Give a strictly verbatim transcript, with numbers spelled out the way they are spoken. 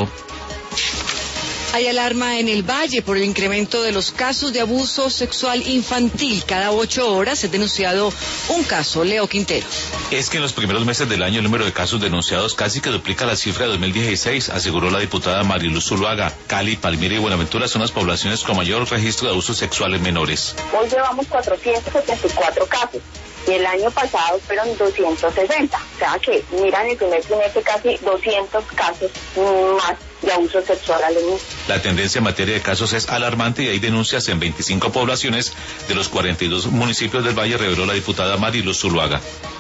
Leo. Hay alarma en el Valle por el incremento de los casos de abuso sexual infantil. Cada ocho horas es denunciado un caso. Leo Quintero. Es que en los primeros meses del año el número de casos denunciados casi que duplica la cifra de dos mil dieciséis, aseguró la diputada Mariluz Zuluaga. Cali, Palmira y Buenaventura son las poblaciones con mayor registro de abuso sexual en menores. Hoy llevamos cuatrocientos setenta y cuatro casos. Y el año pasado fueron doscientos sesenta. O sea que, miran, el primer trimestre casi doscientos casos más de abuso sexual a los niños. La tendencia en materia de casos es alarmante y hay denuncias en veinticinco poblaciones de los cuarenta y dos municipios del Valle, reveló la diputada Mariluz Zuluaga.